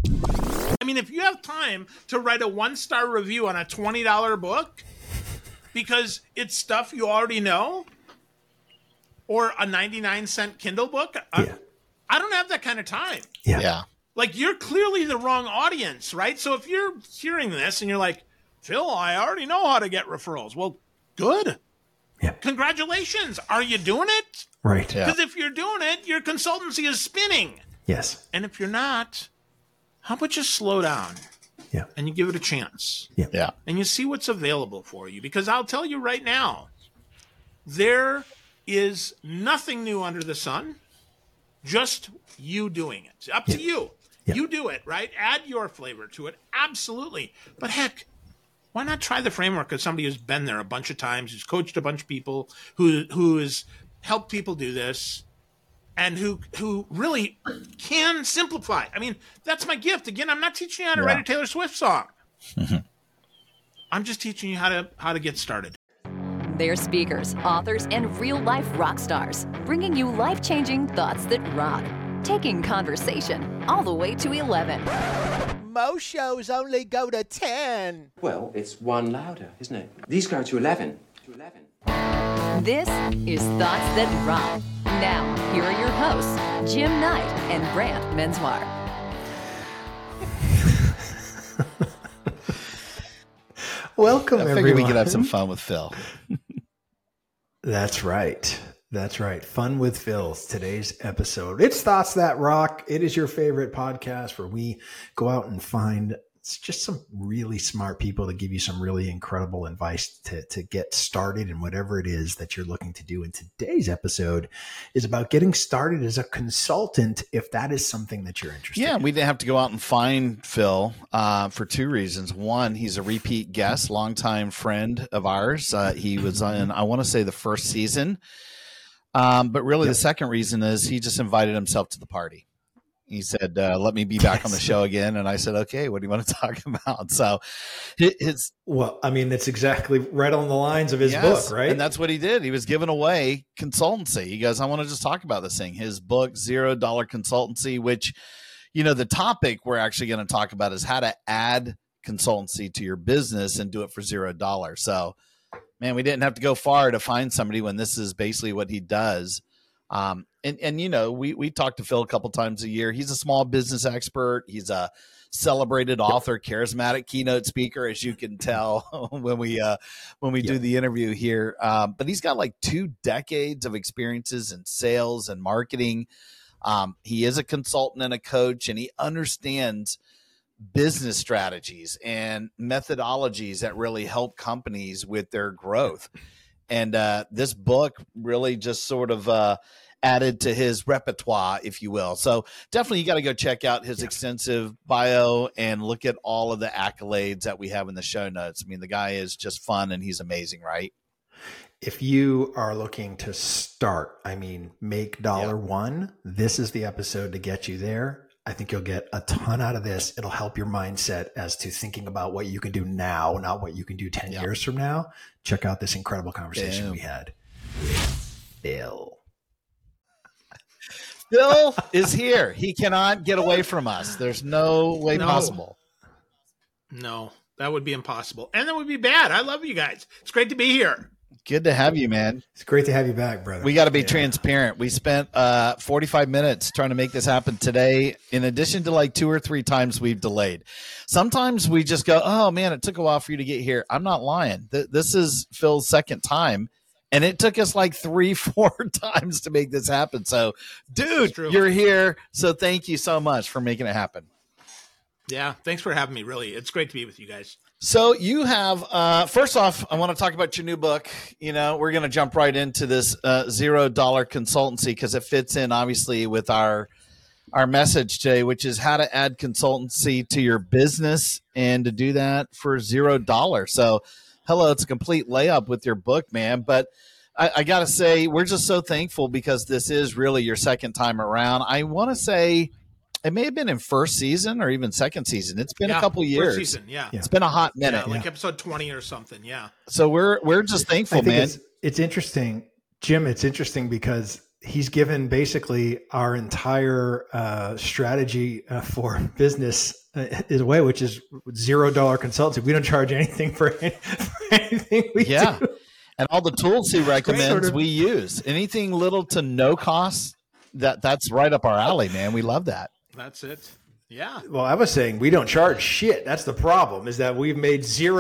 I memean, if you have time to write a 1-star review on a $20 book because it's stuff you already know, or a 99-cent Kindle book, I don't have that kind of time. Yeah. Like, you're clearly the wrong audience, right? So if you're hearing this and you're like, Phil, I already know how to get referrals. Well, good. Yeah. Congratulations. Are you doing it? Right. Because if you're doing it, your consultancy is spinning. Yes. And if you're not, how about you slow down? Yeah. And you give it a chance. Yeah. And you see what's available for you. Because I'll tell you right now, there is nothing new under the sun. Just you doing it. Up to you. Yeah. You do it, right? Add your flavor to it. Absolutely. But heck, why not try the framework of somebody who's been there a bunch of times, who's coached a bunch of people, who has helped people do this, and who really can simplify. I mean, that's my gift. Again, I'm not teaching you how to write a Taylor Swift song. Mm-hmm. I'm just teaching you how to get started. They're speakers, authors, and real-life rock stars, bringing you life-changing thoughts that rock, taking conversation all the way to 11. Most shows only go to 10. Well, it's one louder, isn't it? These go to 11. This is Thoughts That Rock. Now, here are your hosts, Jim Knight and Brant Menswar. Welcome, I figured everyone. we could have some fun with Phil. That's right. That's right. Fun with Phil's today's episode. It's Thoughts That Rock. It is your favorite podcast where we go out and find just some really smart people to give you some really incredible advice to get started in whatever it is that you're looking to do. And today's episode is about getting started as a consultant, if that is something that you're interested in. Yeah, we didn't have to go out and find Phil for two reasons. One, he's a repeat guest, longtime friend of ours. He was in, I want to say, the first season. But really, the second reason is he just invited himself to the party. He said, let me be back on the show again. And I said, okay, what do you want to talk about? So well, I mean, that's exactly right on the lines of his book, right? And that's what he did. He was giving away consultancy. He goes, I want to just talk about this thing. His book, $0 Consultancy, which, you know, the topic we're actually going to talk about is how to add consultancy to your business and do it for $0. So, man, we didn't have to go far to find somebody when this is basically what he does. And you know, we talk to Phil a couple times a year. He's a small business expert. He's a celebrated author, charismatic keynote speaker, as you can tell when we do the interview here. But he's got like 2 decades of experiences in sales and marketing. He is a consultant and a coach, and he understands business strategies and methodologies that really help companies with their growth. And this book really just sort of added to his repertoire, if you will. So definitely you got to go check out his extensive bio and look at all of the accolades that we have in the show notes. I mean, the guy is just fun and he's amazing, right? If you are looking to start, make $1, this is the episode to get you there. I think you'll get a ton out of this. It'll help your mindset as to thinking about what you can do now, not what you can do 10 years from now. Check out this incredible conversation we had. Phil is here. He cannot get away from us. There's no way possible. No, that would be impossible. And that would be bad. I love you guys. It's great to be here. Good to have you, man. It's great to have you back, brother. We got to be transparent. We spent 45 minutes trying to make this happen today, in addition to like 2 or 3 times we've delayed. Sometimes we just go, oh, man, it took a while for you to get here. I'm not lying. This is Phil's second time, and it took us like 3-4 times to make this happen. So, dude, you're here. So thank you so much for making it happen. Yeah, thanks for having me, really. It's great to be with you guys. So you have, first off, I want to talk about your new book. You know, we're going to jump right into this $0 consultancy because it fits in obviously with our message today, which is how to add consultancy to your business and to do that for $0. So hello, it's a complete layup with your book, man. But I got to say, we're just so thankful because this is really your second time around. I want to say, it may have been in first season or even second season. It's been a couple years. First season, It's been a hot minute. Like episode 20 or something. Yeah. So we're just thankful, man. It's interesting, Jim. It's interesting because he's given basically our entire strategy for business is away, which is $0 consultancy. We don't charge anything for anything we do. And all the tools he recommends we use. Anything little to no cost, that's right up our alley, man. We love that. That's it. Yeah. Well, I was saying we don't charge shit. That's the problem, is that we've made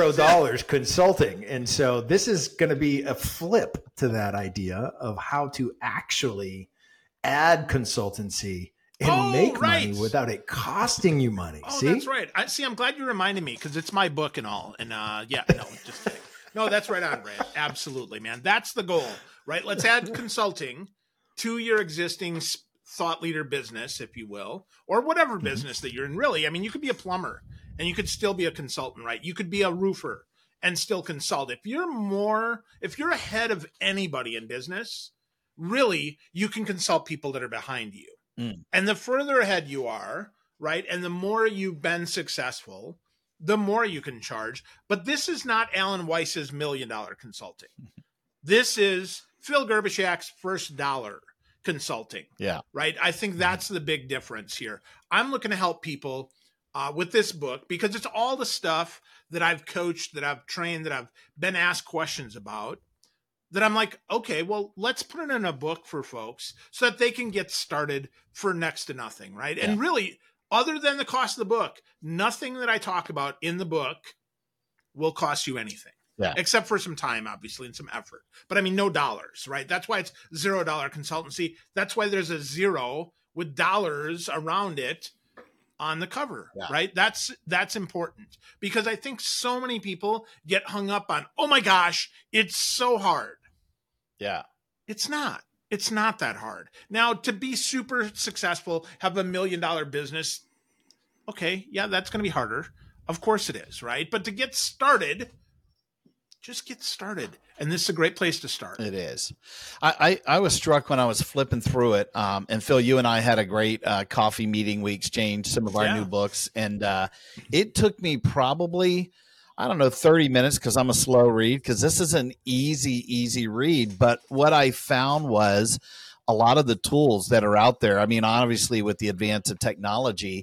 $0 consulting. And so this is going to be a flip to that idea of how to actually add consultancy and make money without it costing you money. Oh, see? That's right. I'm glad you reminded me, because it's my book and all. And just kidding. No, that's right on, Brad. Absolutely, man. That's the goal, right? Let's add consulting to your existing thought leader business, if you will, or whatever business that you're in. Really, I mean, you could be a plumber and you could still be a consultant, right? You could be a roofer and still consult. If you're ahead of anybody in business, really, you can consult people that are behind you. And the further ahead you are, right, and the more you've been successful, the more you can charge. But this is not Alan Weiss's $1 million consulting. This is Phil Gerbishak's first dollar consulting. Yeah. Right. I think that's the big difference here. I'm looking to help people with this book, because it's all the stuff that I've coached, that I've trained, that I've been asked questions about, that I'm like, okay, well, let's put it in a book for folks so that they can get started for next to nothing. Right. Yeah. And really, other than the cost of the book, nothing that I talk about in the book will cost you anything. Yeah. Except for some time, obviously, and some effort. But I mean, no dollars, right? That's why it's $0 consultancy. That's why there's a 0 with dollars around it on the cover, right? That's important, because I think so many people get hung up on, oh my gosh, it's so hard. Yeah. It's not. It's not that hard. Now, to be super successful, have $1 million business, okay, yeah, that's going to be harder. Of course it is, right? But to get started, just get started. And this is a great place to start. It is. I was struck when I was flipping through it. And Phil, you and I had a great coffee meeting. We exchanged some of our new books. And it took me probably, 30 minutes, because I'm a slow read, because this is an easy read. But what I found was a lot of the tools that are out there. I mean, obviously, with the advance of technology,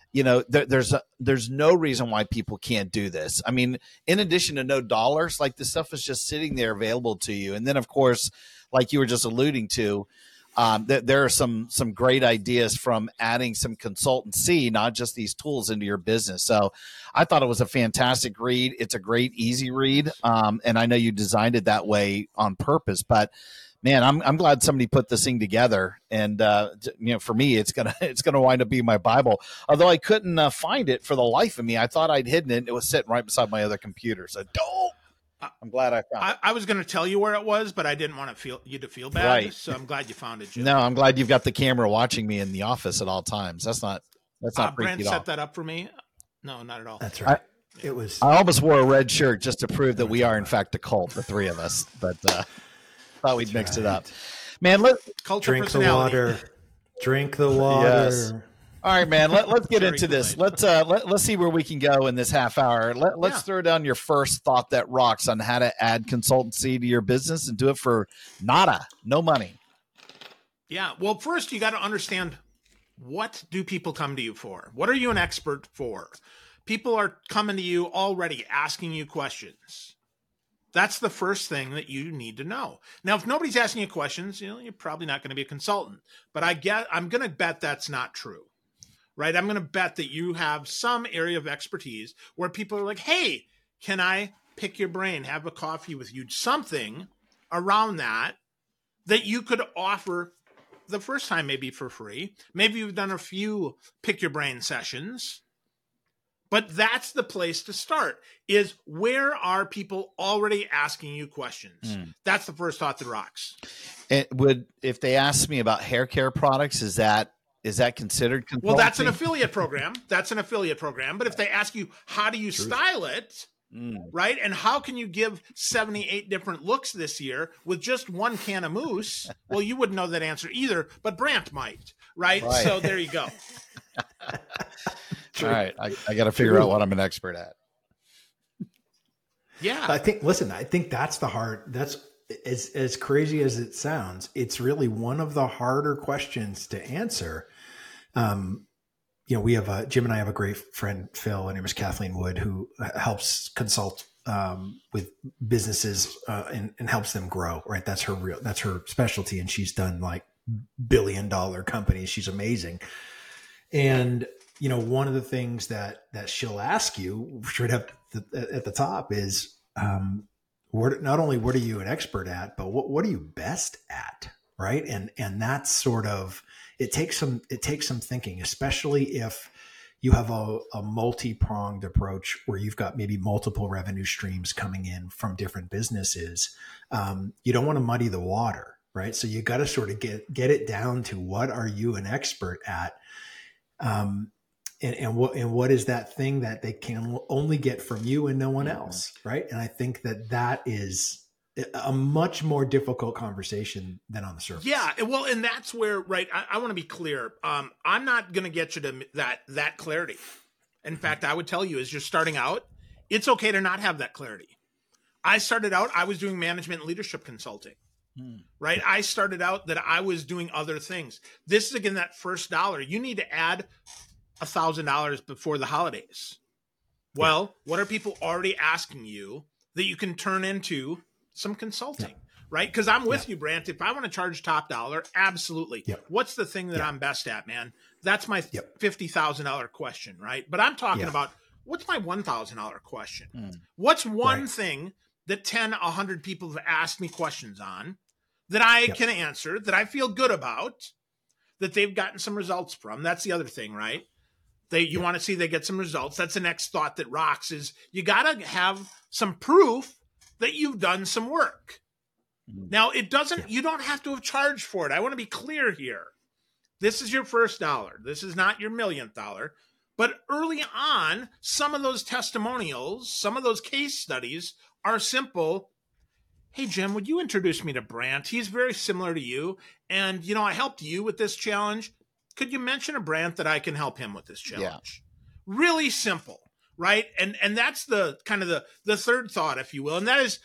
there's no reason why people can't do this. I mean, in addition to no dollars, like, the stuff is just sitting there available to you. And then, of course, like you were just alluding to, there are some great ideas from adding some consultancy, not just these tools, into your business. So I thought it was a fantastic read. It's a great, easy read. And I know you designed it that way on purpose, but man, I'm glad somebody put this thing together. And, for me, it's going to wind up being my Bible. Although I couldn't find it for the life of me. I thought I'd hidden it. It was sitting right beside my other computer. So I'm glad I found it. I was going to tell you where it was, but I didn't want you to feel bad. Right. So I'm glad you found it, Jim. No, I'm glad you've got the camera watching me in the office at all times. That's not Brent freaky at all. set that up for me. No, not at all. That's right. I almost wore a red shirt just to prove that we are, in fact, a cult, the three of us. But thought we'd mixed it up. Man, drink the water. Drink the water. Yes. All right, man. Let's get into this. Let's see where we can go in this half hour. Let's throw down your first thought that rocks on how to add consultancy to your business and do it for nada, no money. Yeah. Well, first you got to understand, what do people come to you for? What are you an expert for? People are coming to you already asking you questions. That's the first thing that you need to know. Now, if nobody's asking you questions, you're probably not going to be a consultant. But I'm going to bet that's not true. Right? I'm going to bet that you have some area of expertise where people are like, hey, can I pick your brain, have a coffee with you? Something around that you could offer the first time, maybe for free. Maybe you've done a few pick your brain sessions. But that's the place to start, is where are people already asking you questions? That's the first thought that rocks. If they ask me about hair care products, is that considered consulting? Well, that's an affiliate program. But if they ask you, how do you style it, right? And how can you give 78 different looks this year with just one can of mousse? Well, you wouldn't know that answer either, but Brant might, right? So there you go. All right. I got to figure out what I'm an expert at. Yeah. I think that's as crazy as it sounds, it's really one of the harder questions to answer. We have Jim and I have a great friend, Phil, her name is Kathleen Wood, who helps consult with businesses and helps them grow. Right, that's her specialty, and she's done like billion-dollar companies. She's amazing. And one of the things that she'll ask you straight up at the top is, not only what are you an expert at, but what are you best at, right? And that's sort of, it takes some thinking, especially if you have a multi-pronged approach where you've got maybe multiple revenue streams coming in from different businesses. You don't want to muddy the water, right? So you got to sort of get it down to what are you an expert at, and what is that thing that they can only get from you and no one else, right? And I think that is a much more difficult conversation than on the surface. Yeah, well, and that's where, right, I want to be clear. I'm not going to get you to that clarity. In fact, I would tell you, as you're starting out, it's okay to not have that clarity. I started out, I was doing management and leadership consulting, right? I started out that I was doing other things. This is, again, that first dollar. You need to add $1,000 before the holidays. Well, what are people already asking you that you can turn into some consulting, right? Because I'm with you, Brant. If I want to charge top dollar, absolutely. What's the thing that I'm best at, man? That's my $50,000 question, right? But I'm talking about, what's my $1,000 question? What's one thing that 10, 100 people have asked me questions on that I can answer, that I feel good about, that they've gotten some results from? That's the other thing, right? You want to see they get some results. That's the next thought that rocks, is you got to have some proof that you've done some work. Now, it doesn't, you don't have to have charged for it. I want to be clear here. This is your first dollar. This is not your millionth dollar. But early on, some of those testimonials, some of those case studies are simple. Hey, Jim, would you introduce me to Brant? He's very similar to you. And, I helped you with this challenge. Could you mention a Brant that I can help him with this challenge? Yeah. Really simple, right? And that's the kind of the third thought, if you will. And that is,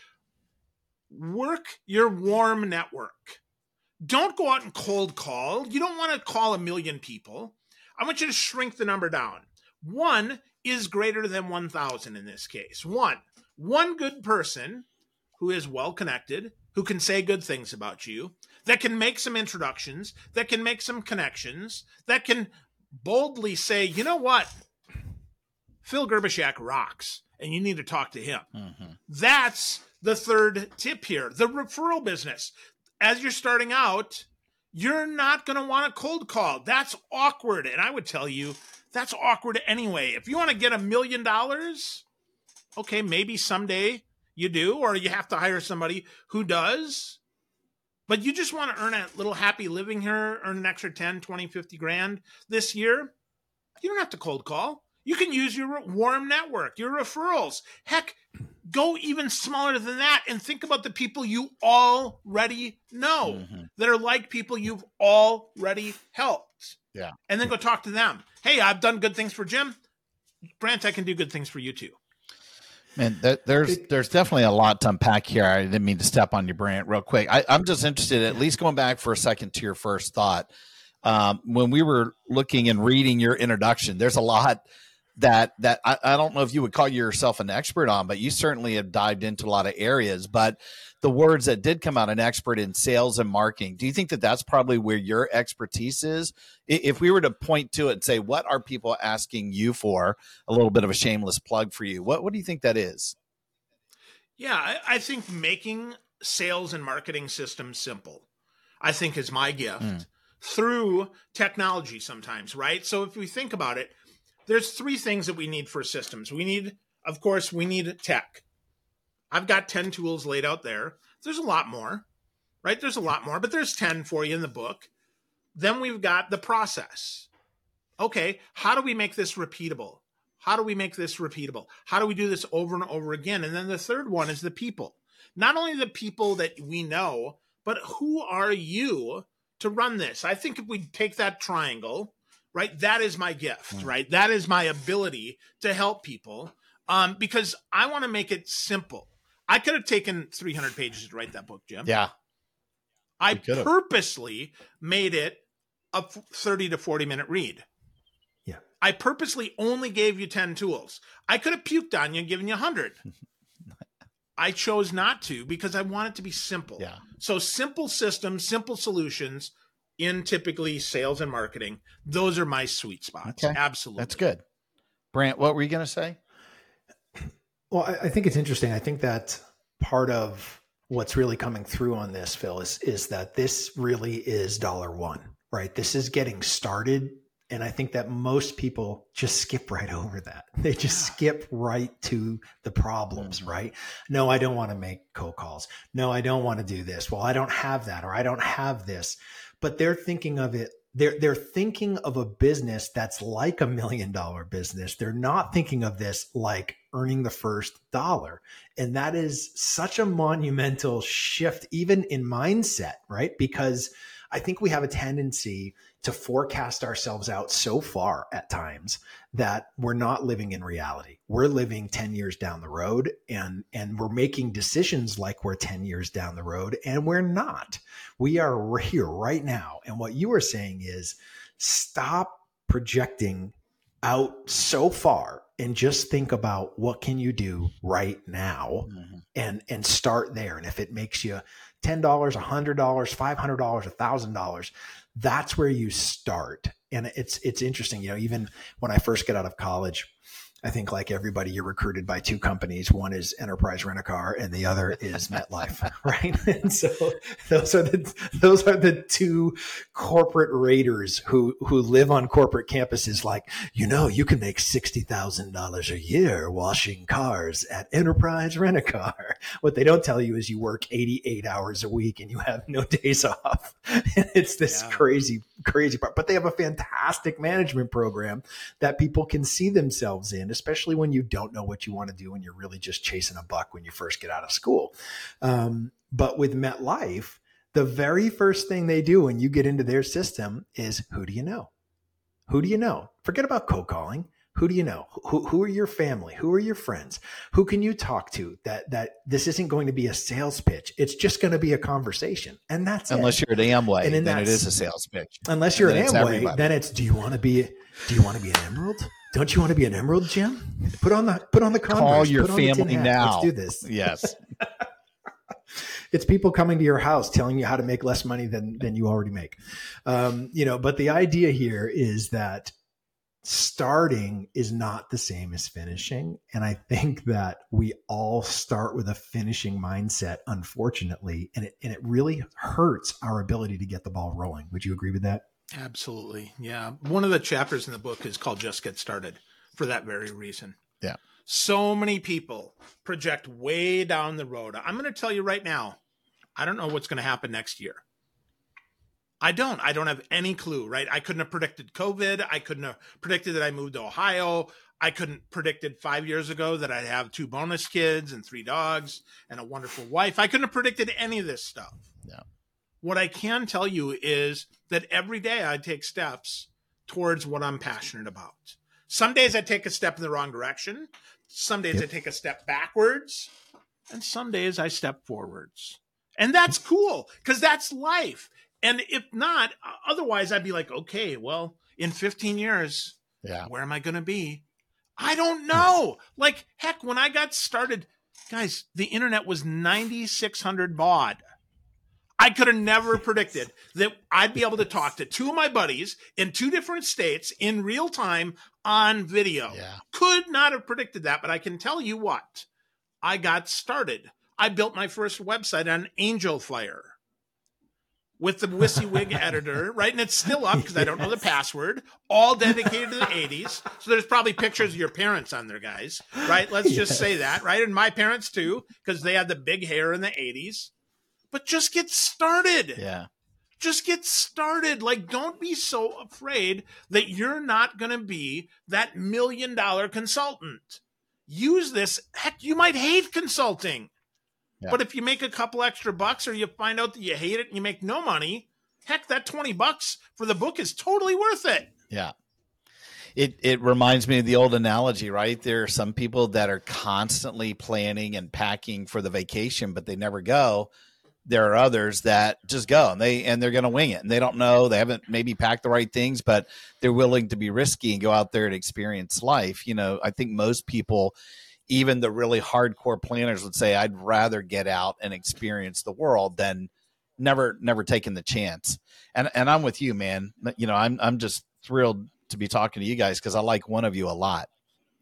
work your warm network. Don't go out and cold call. You don't want to call 1 million people. I want you to shrink the number down. 1 is greater than 1,000 in this case. One good person who is well connected, who can say good things about you, that can make some introductions, that can make some connections, that can boldly say, you know what? Phil Gerbishak rocks, and you need to talk to him. That's the third tip here. The referral business. As you're starting out, you're not going to want a cold call. That's awkward. And I would tell you, that's awkward anyway. If you want to get $1 million, okay, maybe someday you do, or you have to hire somebody who does. But you just want to earn a little happy living here, earn an extra 10, 20, 50 grand this year. You don't have to cold call. You can use your warm network, your referrals. Heck, go even smaller than that and think about the people you already know that are like people you've already helped. Yeah. And then go talk to them. Hey, I've done good things for Jim. Brant, I can do good things for you too. Man, there's definitely a lot to unpack here. I didn't mean to step on your Brant real quick. I'm just interested, at least going back for a second to your first thought. When we were looking and reading your introduction, there's a lot that I don't know if you would call yourself an expert on, but you certainly have dived into a lot of areas. But the words that did come out, an expert in sales and marketing, do you think that that's probably where your expertise is? If we were to point to it and say, what are people asking you for, a little bit of a shameless plug for you, what do you think that is? Yeah, I think making sales and marketing systems simple, I think, is my gift through technology sometimes, right? So if we think about it, there's 3 things that we need for systems. We need tech. I've got 10 tools laid out there. There's a lot more, right? There's a lot more, but there's 10 for you in the book. Then we've got the process. Okay, how do we make this repeatable? How do we do this over and over again? And then the third one is the people. Not only the people that we know, but who are you to run this? I think if we take that triangle, right, that is my gift, right? That is my ability to help people because I want to make it simple. I could have taken 300 pages to write that book, Jim. Yeah. I could've. purposely made it a 30 to 40 minute read. Yeah. I purposely only gave you 10 tools. I could have puked on you and given you 100. I chose not to because I want it to be simple. Yeah. So simple systems, simple solutions in typically sales and marketing. Those are my sweet spots. Okay. Absolutely. That's good. Brant, what were you going to say? Well, I think it's interesting. I think that part of what's really coming through on this, Phil, is that this really is $1, right? This is getting started. And I think that most people just skip right over that. They just skip right to the problems, right? No, I don't want to make cold calls. No, I don't want to do this. Well, I don't have that, or I don't have this. But they're thinking of it. They're thinking of a business that's like $1 million business. They're not thinking of this like earning the first dollar. And that is such a monumental shift, even in mindset, right? Because I think we have a tendency to forecast ourselves out so far at times that we're not living in reality. We're living 10 years down the road, and we're making decisions like we're 10 years down the road, and we're not. We are here right now. And what you are saying is stop projecting out so far and just think about what can you do right now, and start there. And if it makes you $10, $100, $500, $1,000, that's where you start. And it's interesting, even when I first get out of college, I think like everybody, you're recruited by two companies. One is Enterprise Rent-A-Car and the other is MetLife, right? And so those are the two corporate raiders who live on corporate campuses. Like, you can make $60,000 a year washing cars at Enterprise Rent-A-Car. What they don't tell you is you work 88 hours a week and you have no days off. And it's this crazy part. But they have a fantastic management program that people can see themselves in, especially when you don't know what you want to do and you're really just chasing a buck when you first get out of school. But with MetLife, the very first thing they do when you get into their system is, who do you know? Who do you know? Forget about cold calling. Who do you know? Who are your family? Who are your friends? Who can you talk to that this isn't going to be a sales pitch? It's just going to be a conversation. And that's unless you're at Amway, and then it is a sales pitch. Unless you're at Amway, then it's, do you want to be an Emerald? Don't you want to be an Emerald, Jim? Put on the Converse. Call your family now. Let's do this. Yes. It's people coming to your house telling you how to make less money than you already make. But the idea here is that starting is not the same as finishing. And I think that we all start with a finishing mindset, unfortunately, and it really hurts our ability to get the ball rolling. Would you agree with that? Absolutely. Yeah. One of the chapters in the book is called Just Get Started for that very reason. Yeah. So many people project way down the road. I'm going to tell you right now, I don't know what's going to happen next year. I don't have any clue, right? I couldn't have predicted COVID. I couldn't have predicted that I moved to Ohio. I couldn't predicted 5 years ago that I'd have 2 bonus kids and 3 dogs and a wonderful wife. I couldn't have predicted any of this stuff. Yeah. What I can tell you is that every day I take steps towards what I'm passionate about. Some days I take a step in the wrong direction. Some days I take a step backwards. And some days I step forwards. And that's cool because that's life. And if not, otherwise I'd be like, okay, well, in 15 years, where am I going to be? I don't know. Like, heck, when I got started, guys, the internet was 9,600 baud. I could have never predicted that I'd be able to talk to 2 of my buddies in 2 different states in real time on video. Yeah. Could not have predicted that, but I can tell you what. I got started. I built my first website on Angel Fire with the WYSIWYG editor, right? And it's still up because I don't know the password, all dedicated to the 80s. So there's probably pictures of your parents on there, guys, right? Let's just say that, right? And my parents too, because they had the big hair in the 80s. But just get started. Yeah. Just get started. Like, don't be so afraid that you're not going to be that $1 million consultant. Use this. Heck, you might hate consulting. Yeah. But if you make a couple extra bucks or you find out that you hate it and you make no money, heck, that $20 for the book is totally worth it. Yeah. It reminds me of the old analogy, right? There are some people that are constantly planning and packing for the vacation, but they never go. There are others that just go and they're going to wing it, and they don't know, they haven't maybe packed the right things, but they're willing to be risky and go out there and experience life. I think most people, even the really hardcore planners, would say, I'd rather get out and experience the world than never taking the chance. And I'm with you, man. I'm just thrilled to be talking to you guys because I like one of you a lot.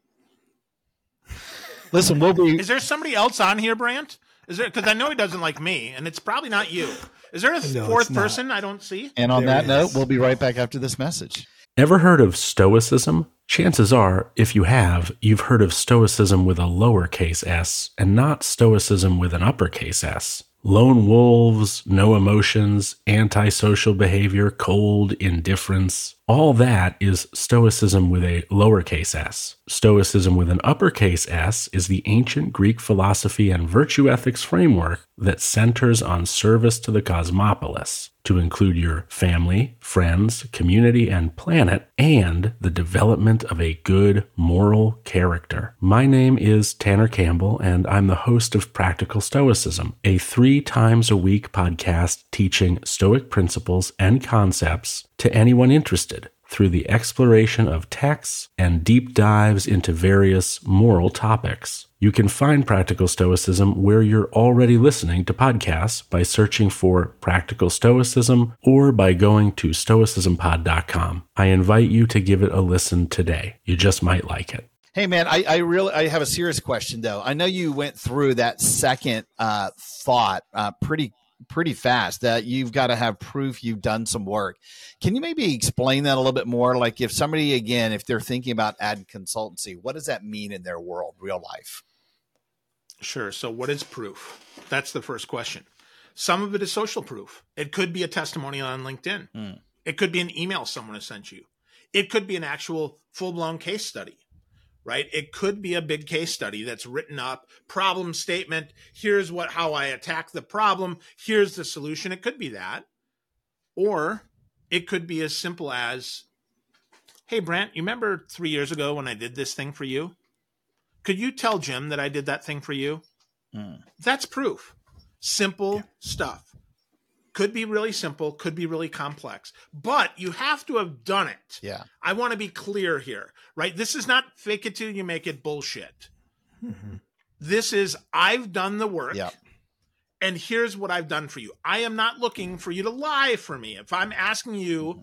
Listen, Is there somebody else on here, Brant? Is there? Because I know he doesn't like me, and it's probably not you. Is there a fourth person I don't see? And on that note, we'll be right back after this message. Ever heard of Stoicism? Chances are, if you have, you've heard of Stoicism with a lowercase s and not Stoicism with an uppercase S. Lone wolves, no emotions, antisocial behavior, cold indifference. All that is Stoicism with a lowercase s. Stoicism with an uppercase S is the ancient Greek philosophy and virtue ethics framework that centers on service to the cosmopolis, to include your family, friends, community, and planet, and the development of a good moral character. My name is Tanner Campbell, and I'm the host of Practical Stoicism, a 3 times a week podcast teaching Stoic principles and concepts to anyone interested through the exploration of texts and deep dives into various moral topics. You can find Practical Stoicism where you're already listening to podcasts by searching for Practical Stoicism or by going to stoicismpod.com. I invite you to give it a listen today. You just might like it. Hey, man, I have a serious question, though. I know you went through that second thought pretty fast, that you've got to have proof you've done some work. Can you maybe explain that a little bit more? Like if somebody, again, if they're thinking about ad consultancy, what does that mean in their world, real life? Sure. So what is proof? That's the first question. Some of it is social proof. It could be a testimonial on LinkedIn. It could be an email someone has sent you. It could be an actual full-blown case study. Right? It could be a big case study that's written up, problem statement. Here's how I attack the problem. Here's the solution. It could be that. Or it could be as simple as, hey, Brant, you remember 3 years ago when I did this thing for you? Could you tell Jim that I did that thing for you? That's proof. Simple stuff. Could be really simple, could be really complex, but you have to have done it. Yeah. I want to be clear here, right? This is not fake it till you make it bullshit. This is, I've done the work, and here's what I've done for you. I am not looking for you to lie for me. If I'm asking you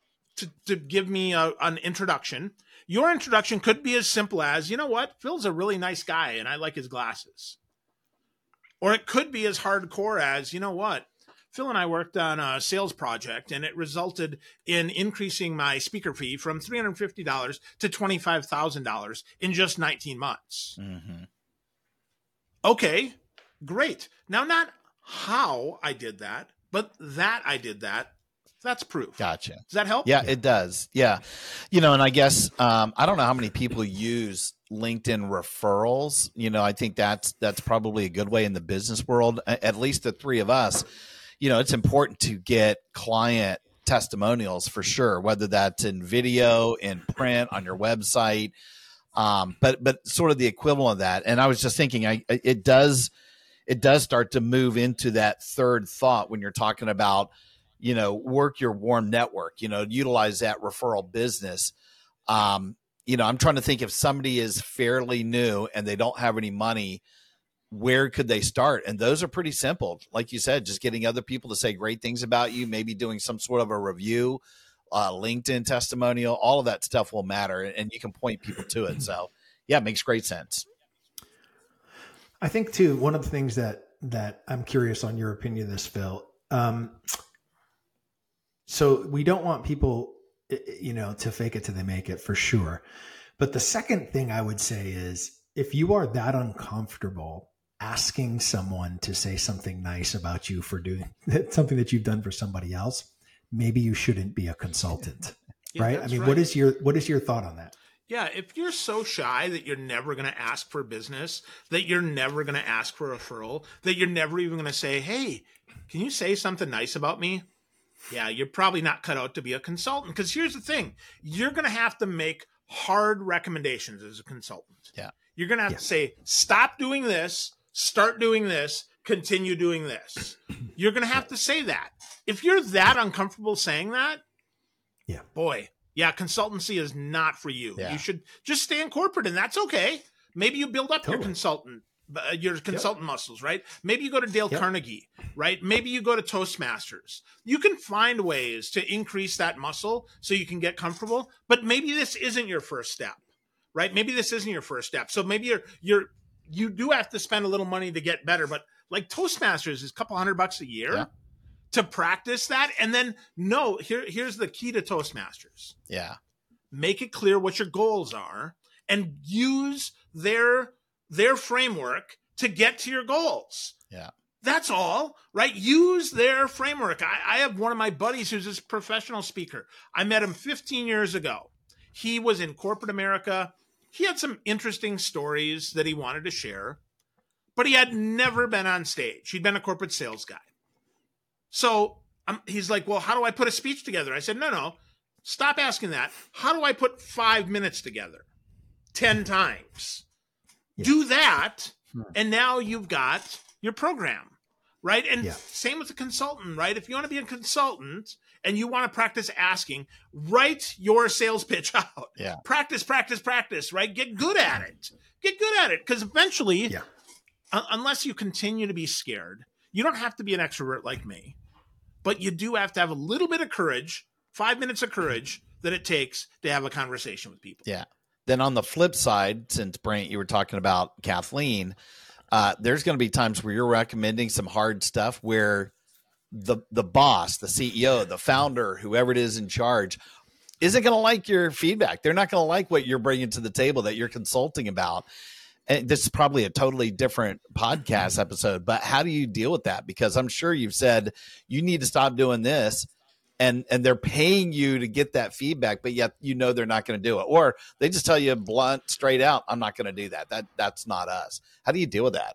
to give me an introduction, your introduction could be as simple as, you know what? Phil's a really nice guy, and I like his glasses. Or it could be as hardcore as, you know what? Phil and I worked on a sales project, and it resulted in increasing my speaker fee from $350 to $25,000 in just 19 months. Okay, great. Now, not how I did that, but that I did that. That's proof. Gotcha. Does that help? Yeah, it does. Yeah. And I guess, I don't know how many people use LinkedIn referrals. I think that's probably a good way in the business world, at least the 3 of us. It's important to get client testimonials for sure, whether that's in video, in print, on your website, but sort of the equivalent of that. And I was just thinking, it does start to move into that third thought when you're talking about, work your warm network, utilize that referral business. I'm trying to think if somebody is fairly new and they don't have any money, where could they start? And those are pretty simple. Like you said, just getting other people to say great things about you, maybe doing some sort of a review, LinkedIn testimonial, all of that stuff will matter, and you can point people to it. So yeah, it makes great sense. I think too, one of the things that I'm curious on your opinion of this, Phil. So we don't want people, to fake it till they make it, for sure. But the second thing I would say is, if you are that uncomfortable asking someone to say something nice about you for doing something that you've done for somebody else, maybe you shouldn't be a consultant, right? I mean, right. What is your thought on that? Yeah, if you're so shy that you're never going to ask for business, that you're never going to ask for a referral, that you're never even going to say, hey, can you say something nice about me? Yeah, you're probably not cut out to be a consultant, because here's the thing. You're going to have to make hard recommendations as a consultant. Yeah. You're going to have to say, stop doing this, start doing this, continue doing this. You're going to have to say that. If you're that uncomfortable saying that, boy, consultancy is not for you. You should just stay in corporate, and that's okay. Maybe you build up your consultant muscles, right? Maybe you go to Dale Carnegie, right? Maybe you go to Toastmasters. You can find ways to increase that muscle so you can get comfortable, but maybe this isn't your first step, right? Maybe this isn't your first step. So maybe you do have to spend a little money to get better, but like Toastmasters is a couple $100 a year to practice that. And then here's the key to Toastmasters. Yeah. Make it clear what your goals are and use their framework to get to your goals. Yeah. That's all, right? Use their framework. I have one of my buddies who's this professional speaker. I met him 15 years ago. He was in corporate America. He had some interesting stories that he wanted to share, but he had never been on stage. He'd been a corporate sales guy. So he's like, well, how do I put a speech together? I said, no, stop asking that. How do I put 5 minutes together 10 times? Do that, and now you've got your program, right? And same with the consultant, right? If you want to be a consultant and you want to practice asking, write your sales pitch out. Yeah. Practice, right? Get good at it. Because eventually, unless you continue to be scared, you don't have to be an extrovert like me, but you do have to have a little bit of courage, 5 minutes of courage that it takes to have a conversation with people. Yeah. Then on the flip side, since Brent, you were talking about Kathleen, there's going to be times where you're recommending some hard stuff where the boss, the CEO, the founder, whoever it is in charge, isn't going to like your feedback. They're not going to like what you're bringing to the table that you're consulting about. And this is probably a totally different podcast episode, but how do you deal with that? Because I'm sure you've said you need to stop doing this. And they're paying you to get that feedback, but yet they're not going to do it. Or they just tell you blunt, straight out, I'm not going to do that. That's not us. How do you deal with that?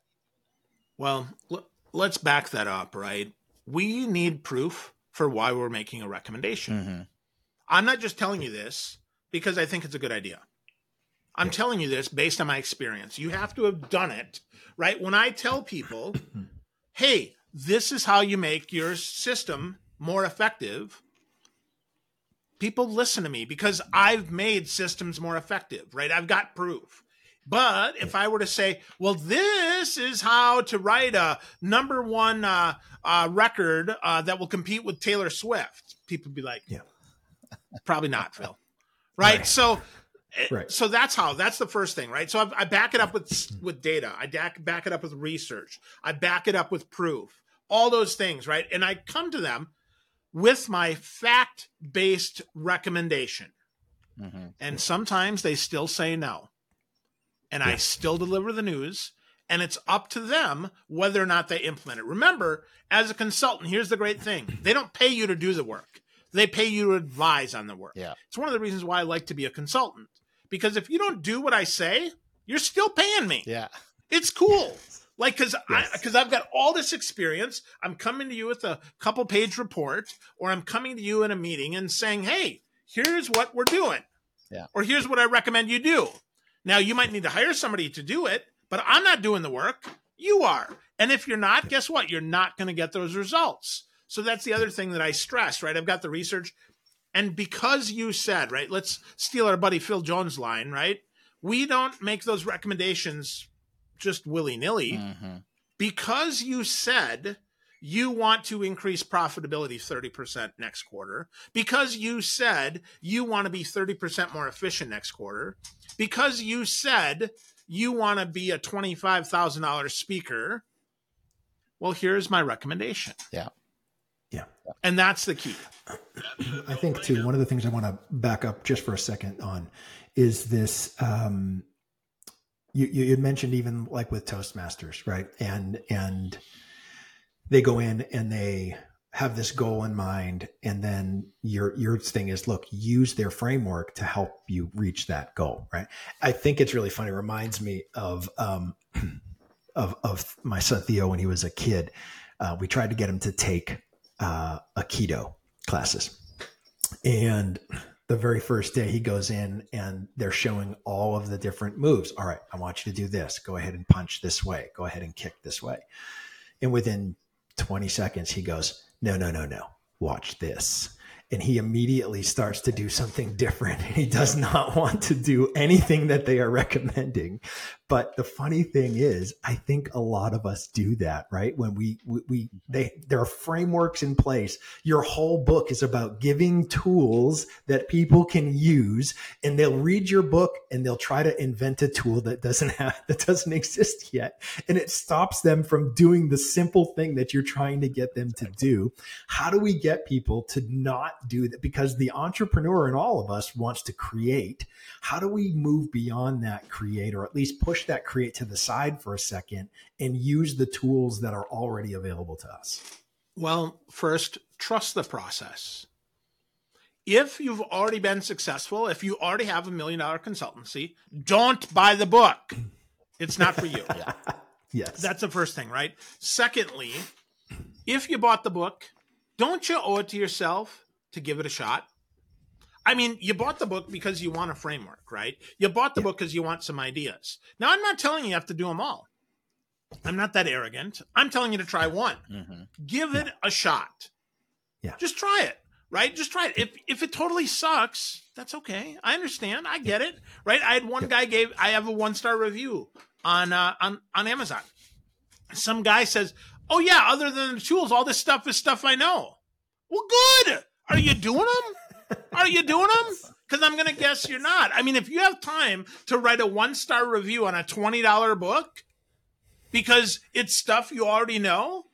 Well, let's back that up, right? We need proof for why we're making a recommendation. Mm-hmm. I'm not just telling you this because I think it's a good idea. I'm telling you this based on my experience. You have to have done it, right? When I tell people, hey, this is how you make your system more effective, people listen to me because I've made systems more effective, right? I've got proof. But if I were to say, well, this is how to write a number one record that will compete with Taylor Swift, people would be like, probably not, Phil. Right? So that's the first thing, right? So I back it up with data. I back it up with research. I back it up with proof, all those things, right? And I come to them with my fact-based recommendation. Mm-hmm. And sometimes they still say no. And I still deliver the news. And it's up to them whether or not they implement it. Remember, as a consultant, here's the great thing. They don't pay you to do the work. They pay you to advise on the work. Yeah. It's one of the reasons why I like to be a consultant. Because if you don't do what I say, you're still paying me. Yeah. It's cool. Like, because I've got all this experience, I'm coming to you with a couple page report, or I'm coming to you in a meeting and saying, hey, here's what we're doing. Yeah. Or here's what I recommend you do. Now, you might need to hire somebody to do it, but I'm not doing the work. You are. And if you're not, guess what? You're not going to get those results. So that's the other thing that I stress, right? I've got the research. And because you said, right, let's steal our buddy Phil Jones' line, right? We don't make those recommendations just willy-nilly. Mm-hmm. Because you said you want to increase profitability 30% next quarter, because you said you want to be 30% more efficient next quarter, because you said you want to be a $25,000 speaker, well, here's my recommendation. Yeah. Yeah. And that's the key. I think, too, one of the things I want to back up just for a second on is this, you had mentioned even like with Toastmasters, right? And they go in and they have this goal in mind. And then your thing is, look, use their framework to help you reach that goal, right? I think it's really funny. It reminds me of my son Theo when he was a kid. We tried to get him to take Aikido classes. And the very first day he goes in and they're showing all of the different moves. All right, I want you to do this. Go ahead and punch this way. Go ahead and kick this way. And within 20 seconds, he goes, no. Watch this. And he immediately starts to do something different. He does not want to do anything that they are recommending. But the funny thing is, I think a lot of us do that, right? When there are frameworks in place. Your whole book is about giving tools that people can use, and they'll read your book and they'll try to invent a tool that doesn't exist yet. And it stops them from doing the simple thing that you're trying to get them to do. How do we get people to not do that? Because the entrepreneur in all of us wants to create. How do we move beyond that create, or at least push that create to the side for a second and use the tools that are already available to us? Well, first, trust the process. If you've already been successful, if you already have $1 million consultancy, don't buy the book. It's not for you. Yeah. Yes. That's the first thing, right? Secondly, if you bought the book, don't you owe it to yourself to give it a shot? I mean, you bought the book because you want a framework, right? You bought the book because you want some ideas. Now, I'm not telling you have to do them all. I'm not that arrogant. I'm telling you to try one. Mm-hmm. Give it a shot. Yeah. Just try it, right? Just try it. If it totally sucks, that's okay. I understand. I get it, right? I had one guy I have a 1-star review on Amazon. Some guy says, oh yeah, other than the tools, all this stuff is stuff I know. Well, good. Are you doing them? Are you doing them? Because I'm going to guess you're not. I mean, if you have time to write a 1-star review on a $20 book because it's stuff you already know,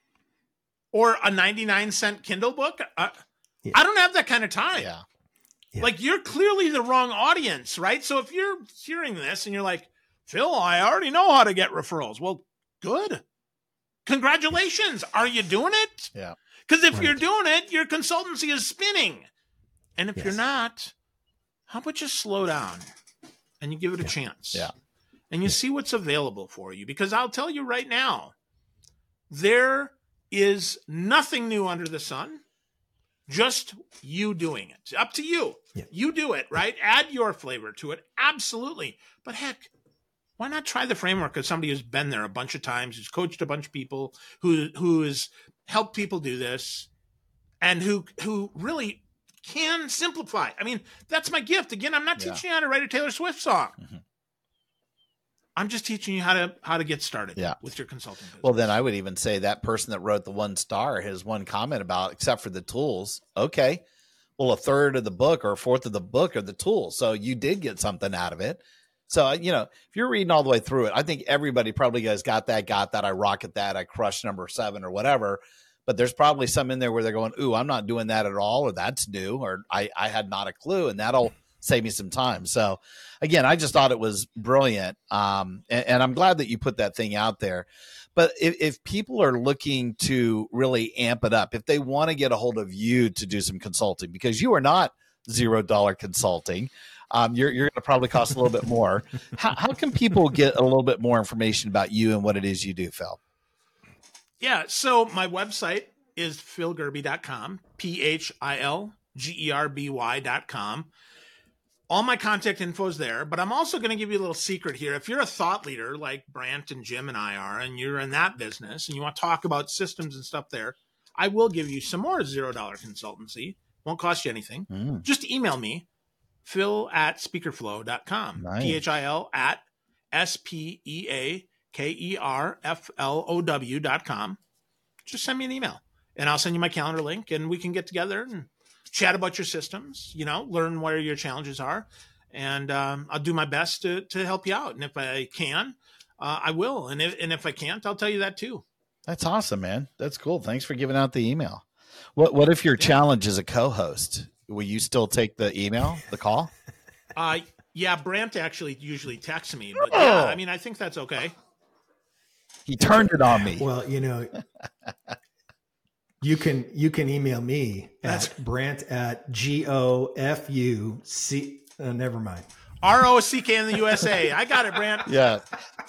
or a 99-cent Kindle book, I don't have that kind of time. Yeah. Like, you're clearly the wrong audience, right? So if you're hearing this and you're like, Phil, I already know how to get referrals. Well, good. Congratulations. Are you doing it? Yeah. Because if you're doing it, your consultancy is spinning. And if you're not, how about you slow down and you give it a chance? Yeah. And you see what's available for you. Because I'll tell you right now, there is nothing new under the sun. Just you doing it. Up to you. Yeah. You do it, right? Add your flavor to it. Absolutely. But heck, why not try the framework of somebody who's been there a bunch of times, who's coached a bunch of people, who has helped people do this, and who really can simplify. I mean, that's my gift. Again, I'm not teaching you how to write a Taylor Swift song. Mm-hmm. I'm just teaching you how to get started with your consulting business. Well, then I would even say that person that wrote the 1-star has one comment about, except for the tools. Okay. Well, a third of the book or a fourth of the book are the tools. So you did get something out of it. So, if you're reading all the way through it, I think everybody probably goes, got that. I rocket that. I crushed number 7 or whatever. But there's probably some in there where they're going, ooh, I'm not doing that at all, or that's new, or I had not a clue, and that'll save me some time. So, again, I just thought it was brilliant, and I'm glad that you put that thing out there. But if people are looking to really amp it up, if they want to get a hold of you to do some consulting, because you are not $0 consulting, you're going to probably cost a little bit more. How can people get a little bit more information about you and what it is you do, Phil? Yeah, so my website is philgerby.com, philgerby.com. All my contact info is there, but I'm also going to give you a little secret here. If you're a thought leader like Brant and Jim and I are, and you're in that business and you want to talk about systems and stuff there, I will give you some more $0 consultancy. Won't cost you anything. Just email me, phil@speakerflow.com, nice. phil@speakerflow.com. Just send me an email and I'll send you my calendar link and we can get together and chat about your systems, learn where your challenges are. And I'll do my best to help you out. And if I can, I will. And if I can't, I'll tell you that too. That's awesome, man. That's cool. Thanks for giving out the email. What if your challenge is a co-host? Will you still take the email, the call? Yeah, Brant actually usually texts me, but yeah, I mean, I think that's okay. He turned it on me. Well, you can email me at Brant@GOFUC. Never mind. ROCK in the USA. I got it, Brant. Yeah.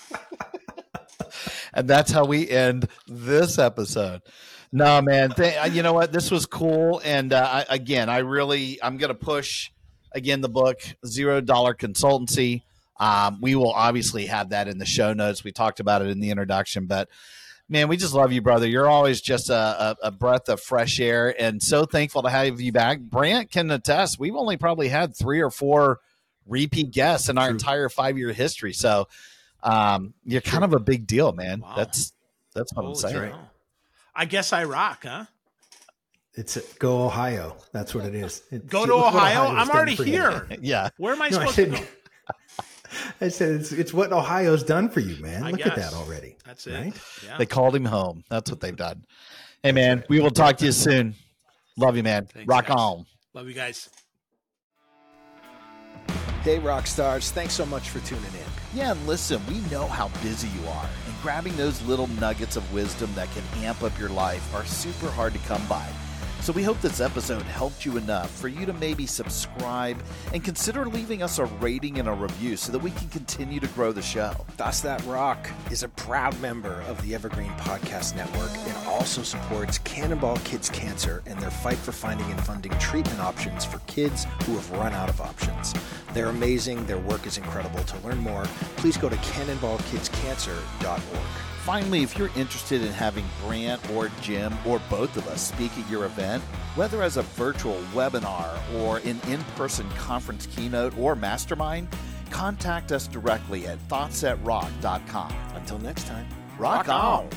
And that's how we end this episode. No, man. You know what? This was cool. And I'm going to push Again, the book, $0 Consultancy. We will obviously have that in the show notes. We talked about it in the introduction, but man, we just love you, brother. You're always just a breath of fresh air, and so thankful to have you back. Brant can attest. We've only probably had 3 or 4 repeat guests in our entire 5-year history. So you're kind of a big deal, man. Wow. That's what I'm saying. right. I guess I rock, huh? It's go Ohio. That's what it is. Go to Ohio? I'm already here. Yeah. Where am I No, I supposed to go? said, I said it's what Ohio's done for you, man. I Look at guess. that already. That's it. Right? Yeah. They called him home. That's what they've done. Hey, man, we will talk to you soon. Love you, man. Thanks, Rock guys. on. Love you guys. Hey, rock stars, thanks so much for tuning in. Yeah, and listen, we know how busy you are, and grabbing those little nuggets of wisdom that can amp up your life are super hard to come by. So we hope this episode helped you enough for you to maybe subscribe and consider leaving us a rating and a review so that we can continue to grow the show. Thoughts That Rock is a proud member of the Evergreen Podcast Network and also supports Cannonball Kids Cancer and their fight for finding and funding treatment options for kids who have run out of options. They're amazing. Their work is incredible. To learn more, please go to cannonballkidscancer.org. Finally, if you're interested in having Brant or Jim or both of us speak at your event, whether as a virtual webinar or an in-person conference keynote or mastermind, contact us directly at thoughtsthatrock.com. Until next time, Rock on!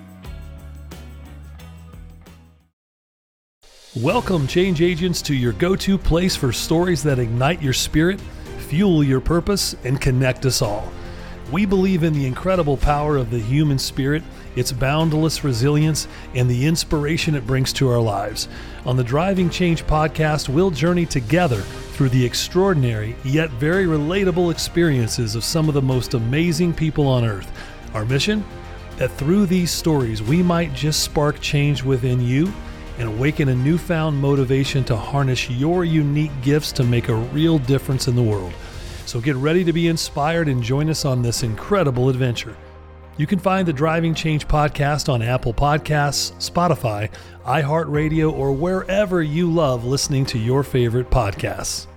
Welcome, change agents, to your go-to place for stories that ignite your spirit, fuel your purpose, and connect us all. We believe in the incredible power of the human spirit, its boundless resilience, and the inspiration it brings to our lives. On the Driving Change podcast, we'll journey together through the extraordinary yet very relatable experiences of some of the most amazing people on earth. Our mission? That through these stories, we might just spark change within you and awaken a newfound motivation to harness your unique gifts to make a real difference in the world. So get ready to be inspired and join us on this incredible adventure. You can find the Driving Change podcast on Apple Podcasts, Spotify, iHeartRadio, or wherever you love listening to your favorite podcasts.